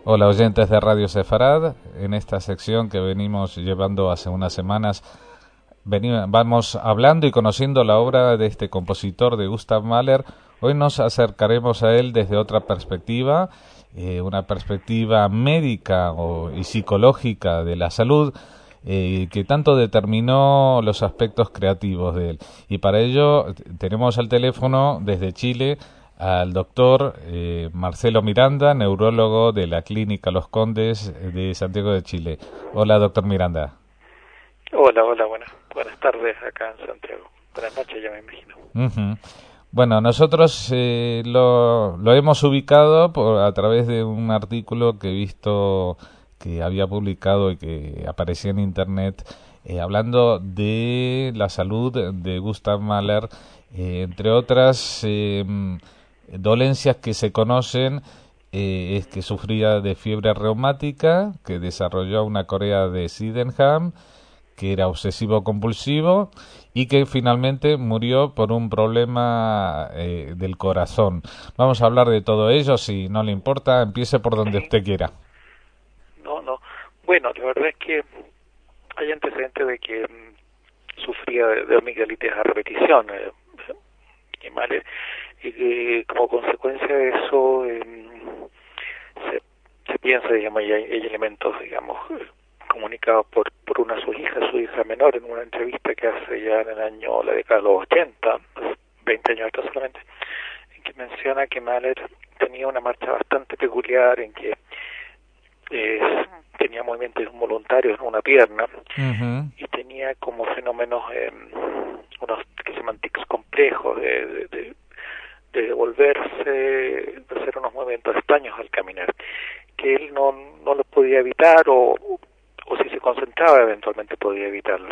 Hola oyentes de Radio Sefarad, en esta sección que venimos llevando hace unas semanas vamos hablando y conociendo la obra de este compositor de Gustav Mahler. Hoy nos acercaremos a él desde otra perspectiva, una perspectiva médica y psicológica de la salud, que tanto determinó los aspectos creativos de él. Y para ello tenemos al teléfono desde Chile al doctor Marcelo Miranda, neurólogo de la Clínica Los Condes de Santiago de Chile. Hola, doctor Miranda. Hola, buenas tardes acá en Santiago. Buenas noches, ya me imagino. Uh-huh. Bueno, nosotros lo hemos ubicado a través de un artículo que he visto que había publicado y que aparecía en internet, hablando de la salud de Gustav Mahler, entre otras dolencias que se conocen. Es que sufría de fiebre reumática, que desarrolló una corea de Sydenham, que era obsesivo compulsivo y que finalmente murió por un problema del corazón. Vamos a hablar de todo ello, si no le importa, empiece por donde usted quiera. No. Bueno, la verdad es que hay antecedentes de que sufría de amigdalitis a repetición, y que como consecuencia de eso se piensa, digamos, y hay elementos, digamos, comunicados por una de su hija menor, en una entrevista que hace ya en la década de los 80, 20 años atrás solamente, en que menciona que Mahler tenía una marcha bastante peculiar, en que tenía movimientos involuntarios en una pierna, uh-huh, y tenía como fenómenos, unos que se llaman tics complejos, de devolverse, de hacer unos movimientos extraños al caminar, que él no los podía evitar, o si se concentraba eventualmente podía evitarlo.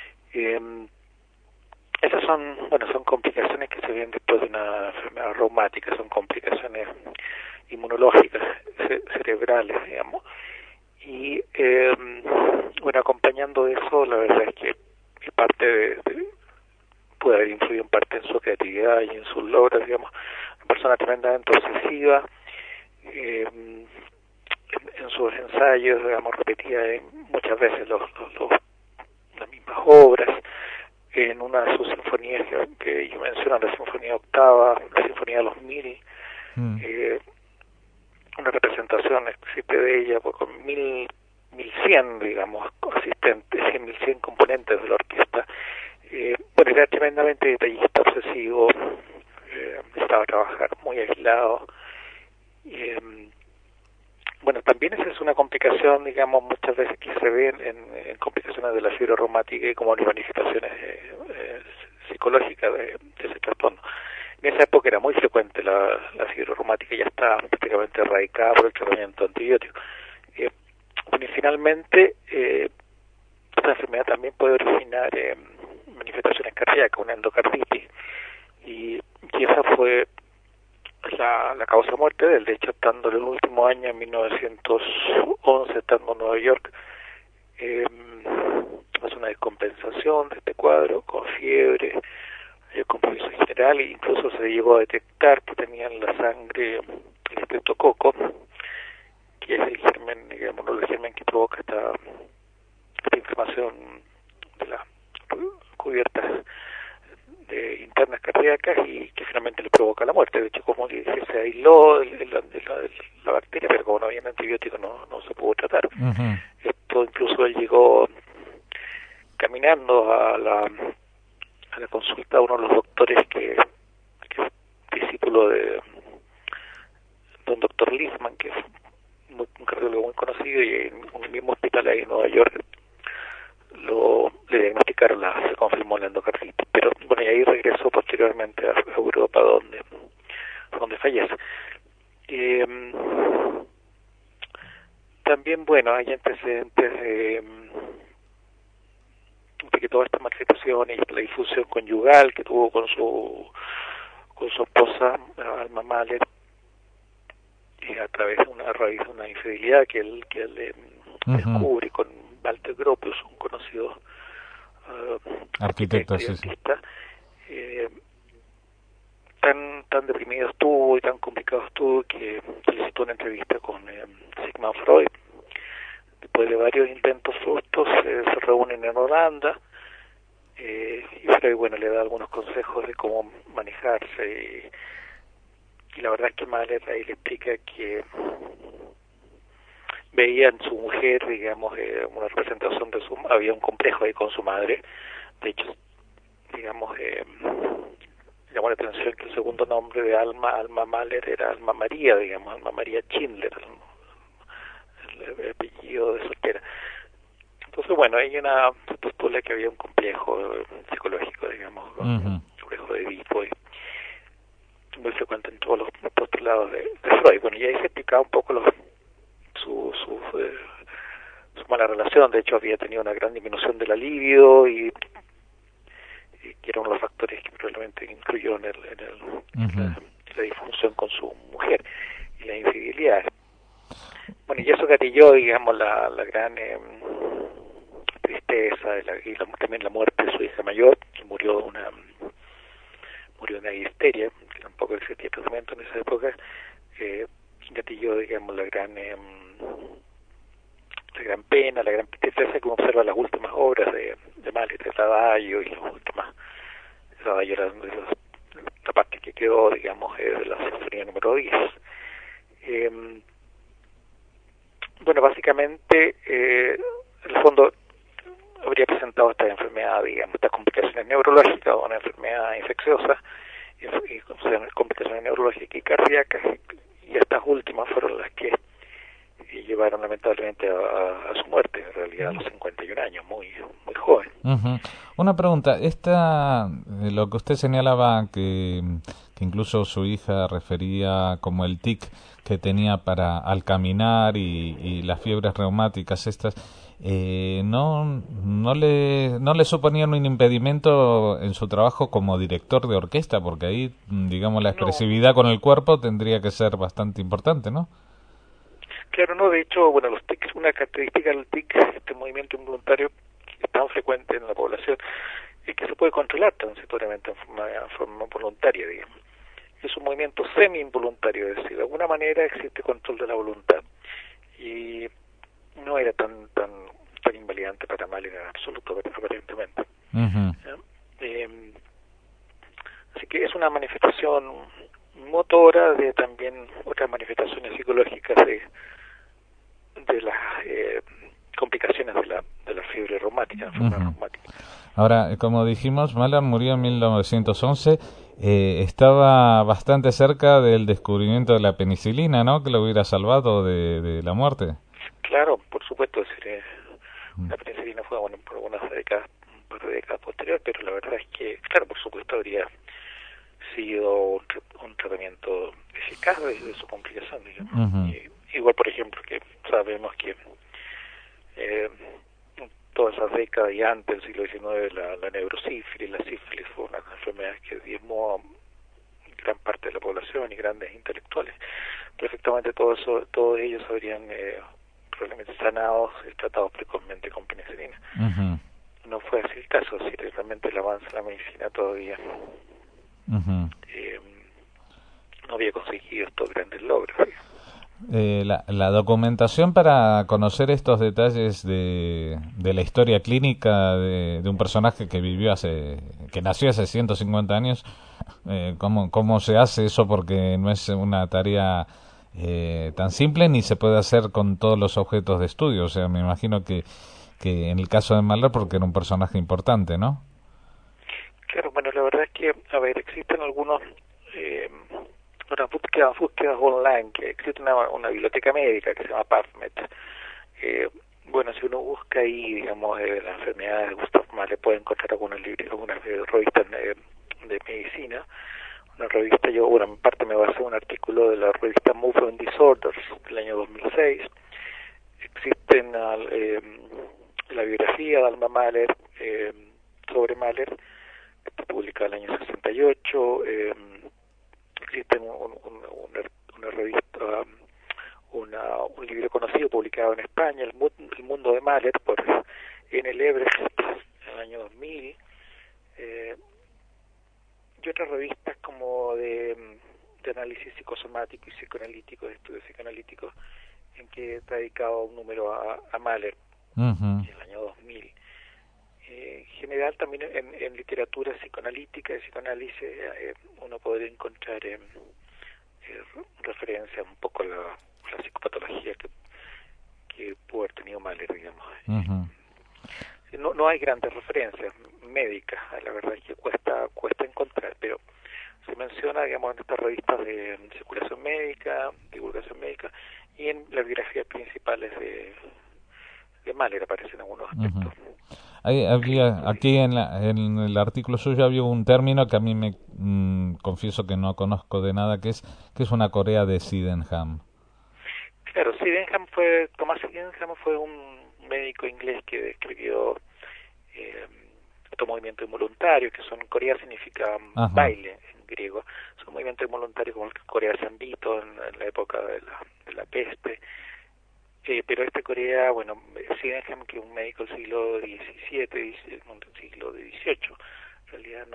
Esas son complicaciones que se ven después de una enfermedad reumática, son complicaciones inmunológicas, cerebrales, digamos. Y acompañando de eso, la verdad es que parte puede haber influido en parte en su creatividad y en sus logros, digamos. Una persona tremendamente obsesiva, en sus ensayos, digamos, repetía muchas veces las mismas obras. En una de sus sinfonías que yo menciono, la Sinfonía Octava, la Sinfonía de los Mil, una representación existe de ella con 1100, digamos, asistentes, 1100 componentes de la orquesta. Era tremendamente detallista, obsesivo, necesitaba trabajar muy aislado. También esa es una complicación, digamos, muchas veces que se ven en complicaciones de la fiebre reumática y como manifestaciones psicológicas de ese trastorno. En esa época era muy frecuente la fiebre reumática, ya está prácticamente erradicada por el tratamiento antibiótico. Y finalmente, esta enfermedad también puede originar manifestaciones cardíacas, una endocarditis, y esa fue la causa de muerte de él. De hecho, estando en el último año, en 1911, estando en Nueva York, hace una descompensación de este cuadro, con fiebre, compromiso general, e incluso se llegó a detectar que tenía en la sangre el estreptococo, que es el germen, digamos, no el germen que provoca esta inflamación de las cubiertas internas cardíacas y que finalmente le provoca la muerte. De hecho, como que se aisló la bacteria, pero como no había antibiótico no se pudo tratar. uh-huh. Esto incluso él llegó caminando a la consulta a uno de los doctores que es discípulo de un doctor Lisman, que es un cardiólogo muy conocido, y en un mismo hospital ahí en Nueva York le diagnosticaron, se confirmó la endocarditis, pero bueno, y ahí regresó posteriormente a Europa, donde fallece. También, hay antecedentes de que toda esta manifestación y la difusión conyugal que tuvo con su esposa, Alma Mahler, a raíz de una infidelidad que él descubre con Walter Gropius, un conocido arquitecto y artista. Tan deprimido estuvo y tan complicado estuvo que solicitó una entrevista con Sigmund varios intentos fructos, se reúnen en Holanda, y Freud, bueno, le da algunos consejos de cómo manejarse, y la verdad es que Mahler ahí le explica que veía en su mujer, digamos, una representación de había un complejo ahí con su madre. De hecho, digamos, llamó la atención que el segundo nombre de Alma Mahler, era Alma María, digamos, Alma María Schindler, el apellido de soltera. Entonces, bueno, hay una postula que había un complejo psicológico, digamos, un complejo de Edipo, y muy frecuente en todos los postulados de Freud. Bueno, y ahí se explicaba un poco su mala relación. De hecho, había tenido una gran disminución de la libido, y que era uno de los factores que probablemente incluyó en la disfunción con su mujer y la infidelidad. Bueno, y eso gatilló, digamos, la gran tristeza y también la muerte de su hija mayor, que murió de una histeria, que tampoco existía tratamiento en esa época. Gatilló, digamos, la gran pena, la gran tristeza que uno observa en las últimas obras de Mahler, el Adagio y las últimas. El Adagio era la parte que quedó, digamos, de la sinfonía número 10. Bueno, básicamente, en el fondo, habría presentado esta enfermedad, digamos, estas complicaciones neurológicas o una enfermedad infecciosa, y complicaciones neurológicas y cardíacas, y estas últimas fueron las que llevaron lamentablemente a su muerte, en realidad a los 51 años, muy joven. Una pregunta, lo que usted señalaba que incluso su hija refería como el tic que tenía al caminar y las fiebres reumáticas estas, no le suponían un impedimento en su trabajo como director de orquesta, porque ahí, digamos, la expresividad con el cuerpo tendría que ser bastante importante, ¿no? Claro, no, de hecho, bueno, los tics, una característica del tic, este movimiento involuntario que es tan frecuente en la población, es que se puede controlar transitoriamente en forma voluntaria, digamos. Es un movimiento semi-involuntario, es decir, de alguna manera existe control de la voluntad. Y no era tan invalidante para Mahler en absoluto, aparentemente. Así que es una manifestación motora de también otras manifestaciones psicológicas de las complicaciones de la fiebre reumática, enfermedad reumática. Ahora, como dijimos, Mahler murió en 1911, estaba bastante cerca del descubrimiento de la penicilina, ¿no? Que lo hubiera salvado de la muerte. Claro, por supuesto, la penicilina fue, bueno, por un par de décadas posterior, pero la verdad es que, claro, por supuesto habría sido un tratamiento eficaz de su complicación, digamos. Igual, por ejemplo, que sabemos que todas esas décadas y antes del siglo XIX la neurosífilis, la sífilis fue una enfermedad que diezmó gran parte de la población y grandes intelectuales. Perfectamente todos ellos habrían probablemente sanados y tratados precozmente con penicilina. No fue así el caso, si realmente el avance de la medicina todavía no había conseguido estos grandes logros. La documentación para conocer estos detalles de la historia clínica de un personaje que nació hace 150 años, ¿cómo se hace eso? Porque no es una tarea tan simple ni se puede hacer con todos los objetos de estudio. O sea, me imagino que en el caso de Mahler, porque era un personaje importante, ¿no? Claro, bueno, la verdad es que, existen algunos unas búsquedas online, que existe una biblioteca médica que se llama PubMed. Bueno, si uno busca ahí, digamos, las enfermedades de Gustav Mahler, puede encontrar algunas revistas de medicina. Una revista, en parte me basé en un artículo de la revista Movement Disorders del año 2006. Existen la biografía de Alma Mahler sobre Mahler, que está publicada en el año 68. Existe una revista, un libro conocido publicado en España, El Mundo de Mahler, por N. Lebrecht, en el año 2000, y otras revistas como de análisis psicosomático y psicoanalítico, de estudios psicoanalíticos, en que está dedicado un número a Mahler. el año 2000. En general también en literatura psicoanalítica y psicoanálisis uno podría encontrar referencia un poco a la psicopatología que pudo haber tenido Mahler, digamos. No hay grandes referencias médicas, la verdad es que cuesta encontrar, pero se menciona, digamos, en estas revistas de circulación médica, divulgación médica, y en las biografías principales de Mahler aparecen algunos aspectos. Aquí en el artículo suyo había un término que a mí confieso que no conozco de nada, que es una Corea de Sydenham. Claro, Thomas Sydenham fue un médico inglés que describió estos movimientos involuntarios, que son, Corea significa baile en griego, son movimientos involuntarios como el Corea San Vito en la época de la peste, pero Corea, bueno, Sydenham, que es un médico del siglo XVII, del siglo XVIII, en realidad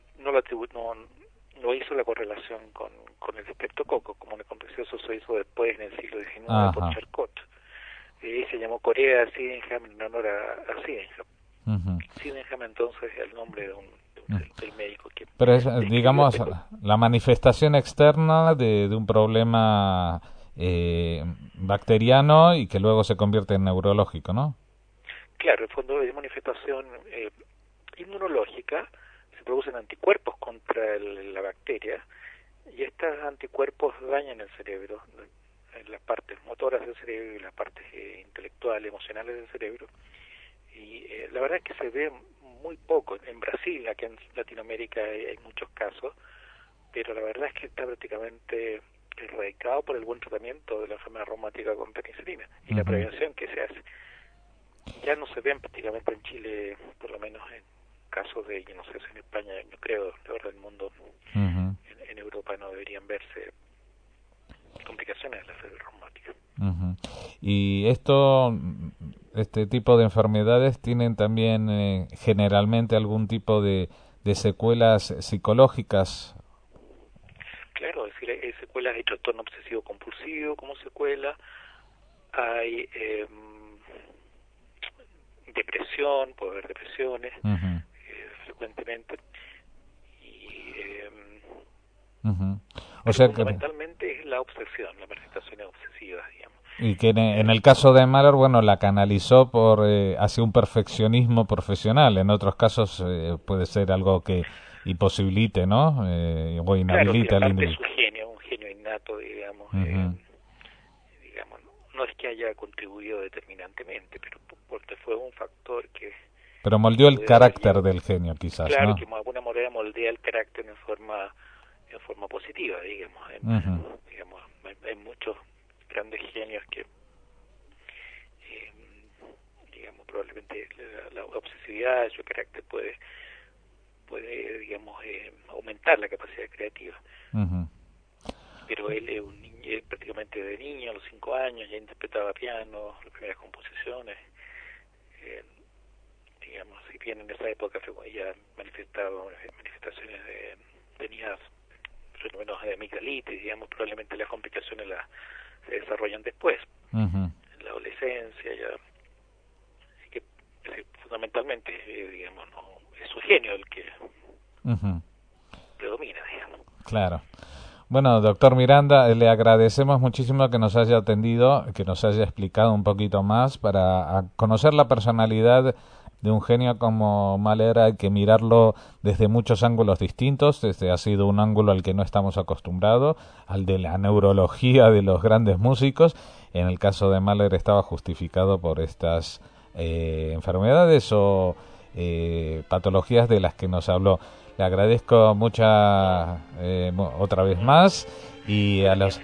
no hizo la correlación con el streptococo, como el contagioso se hizo después en el siglo XIX por Charcot. Se llamó Corea Sydenham en honor a Sydenham. Sydenham entonces es el nombre del médico que... Pero es, digamos, la manifestación externa de un problema bacteriano y que luego se convierte en neurológico, ¿no? Claro, en fondo es manifestación inmunológica, se producen anticuerpos contra la bacteria y estos anticuerpos dañan el cerebro, en las partes motoras del cerebro y las partes intelectuales, emocionales del cerebro. Y la verdad es que se ve muy poco. En Brasil, aquí en Latinoamérica hay muchos casos, pero la verdad es que está prácticamente erradicado por el buen tratamiento de la enfermedad reumática con penicilina y la prevención que se hace. Ya no se ven prácticamente en Chile, por lo menos en casos de, yo no sé si en España, yo creo, alrededor del mundo, en Europa no deberían verse complicaciones de la fiebre reumática. Y este tipo de enfermedades tienen también generalmente algún tipo de secuelas psicológicas. Claro, es decir, hay secuelas de trastorno obsesivo compulsivo como secuela, hay depresión, puede haber depresiones frecuentemente, y o sea fundamentalmente es la obsesión, la manifestación obsesiva, digamos. Y que en el caso de Mahler, bueno, la canalizó hacia un perfeccionismo profesional. En otros casos puede ser algo que imposibilite, ¿no? O inhabilite al individuo. Es un genio innato, digamos. Digamos, no es que haya contribuido determinantemente, pero porque fue un factor que... Pero moldeó el carácter del genio, quizás, claro, ¿no? que de alguna manera moldea el carácter en forma positiva, digamos. Digamos, hay muchos grandes genios que digamos, probablemente la obsesividad de su carácter puede digamos, aumentar la capacidad creativa. Pero él es un niño, prácticamente de niño, a los 5 años, ya interpretaba piano, las primeras composiciones. Digamos, si bien en esa época ya manifestaba manifestaciones tenía fenómenos de amigdalitis, digamos, probablemente las complicaciones se desarrollan después, en la adolescencia, ya. Así que fundamentalmente, digamos, es su genio el que predomina, digamos. Claro. Bueno, doctor Miranda, le agradecemos muchísimo que nos haya atendido, que nos haya explicado un poquito más para conocer la personalidad de un genio como Mahler. Hay que mirarlo desde muchos ángulos distintos. Ha sido un ángulo al que no estamos acostumbrados, al de la neurología de los grandes músicos. En el caso de Mahler estaba justificado por estas enfermedades o patologías de las que nos habló. Le agradezco otra vez más y a los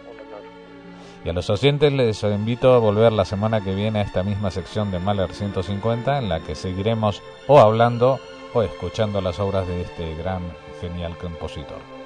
oyentes les invito a volver la semana que viene a esta misma sección de Mahler 150, en la que seguiremos o hablando o escuchando las obras de este gran, genial compositor.